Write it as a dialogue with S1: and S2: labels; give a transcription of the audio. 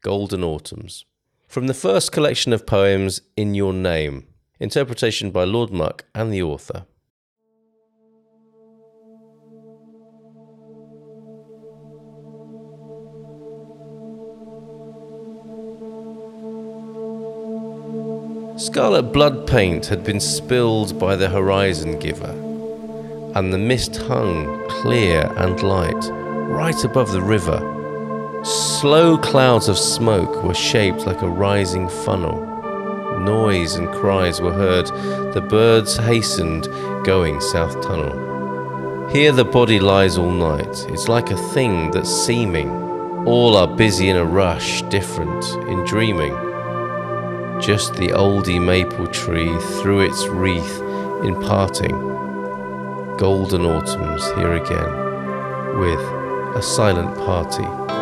S1: Golden Autumns. From the first collection of poems, In Your Name, interpretation by Lord Muck and the author. Scarlet blood paint had been spilled by the horizon giver, and the mist hung clear and light right above the river. Slow clouds of smoke were shaped like a rising funnel. Noise and cries were heard. The birds hastened, going south tunnel. Here the body lies all night. It's like a thing that's seeming. All are busy in a rush, different in dreaming. Just the oldie maple tree threw its wreath in parting. Golden autumns here again, with a silent party.